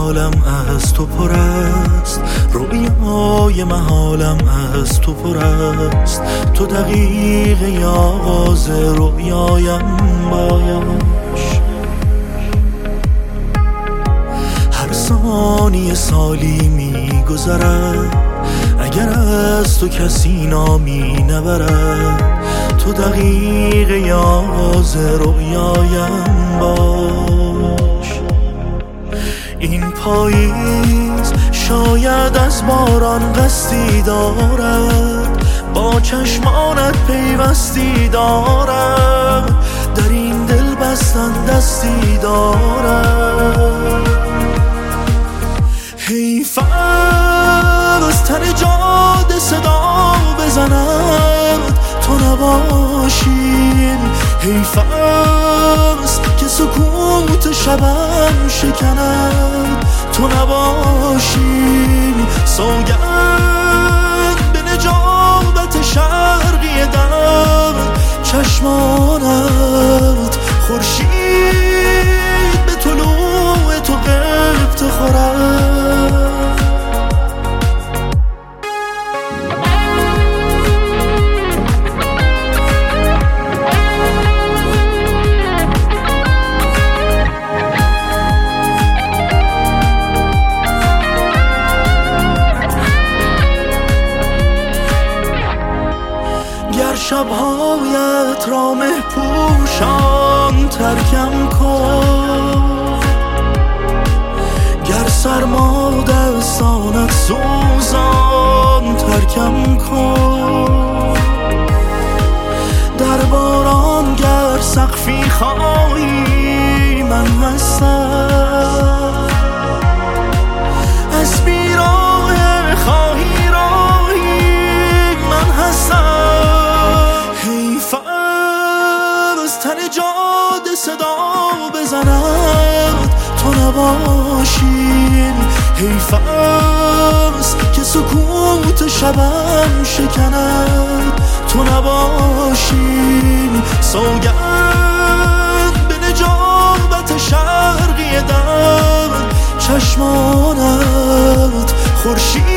حالم از تو پر است، رویای محالم از تو پر است. تو دقیقه آغاز رویایم باش، هر ثانیه سالی میگذرد اگر از تو کسی نامی نبرد. تو دقیقه آغاز رویایم باش. این پاییز شاید از باران قصدی دارد، با چشمانت پیوستی دارد، در این دل بستن دستی دارد. حیف از تن جاده صدا بزند تو نباشی، حیف است که سکوت شبم شکند تو نباشی. سوگند به نجابت شرقی دم چشمانت، خورشید به طلوع تو قبط خورد. شبهایت را مه پوشان ترکم کن، گر سرما دستانت سوزان ترکم کن. در باران گر سقفی خواهی من هستم، از بیراه خواهی راهی من هستم. تن جاده صدا بزند تو نباشی، حیف است که سکوت شبم شکند تو نباشی. سوگند به نجابت شرقی دم چشمانت، خورشید